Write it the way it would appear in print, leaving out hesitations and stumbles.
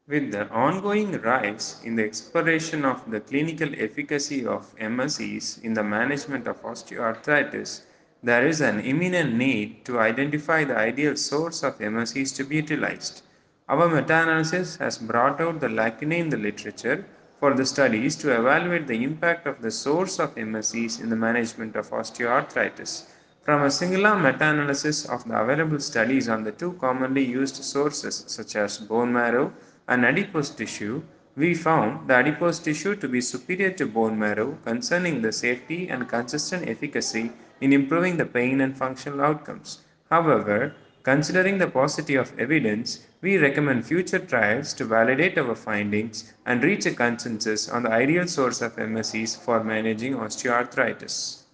With the ongoing rise in the exploration of the clinical efficacy of MSCs in the management of osteoarthritis, there is an imminent need to identify the ideal source of MSCs to be utilized. Our meta-analysis has brought out the lacunae in the literature for the studies to evaluate the impact of the source of MSCs in the management of osteoarthritis. From a singular meta-analysis of the available studies on the two commonly used sources such as bone marrow and adipose tissue, we found the adipose tissue to be superior to bone marrow concerning the safety and consistent efficacy in improving the pain and functional outcomes. However, considering the paucity of evidence, we recommend future trials to validate our findings and reach a consensus on the ideal source of MSCs for managing osteoarthritis.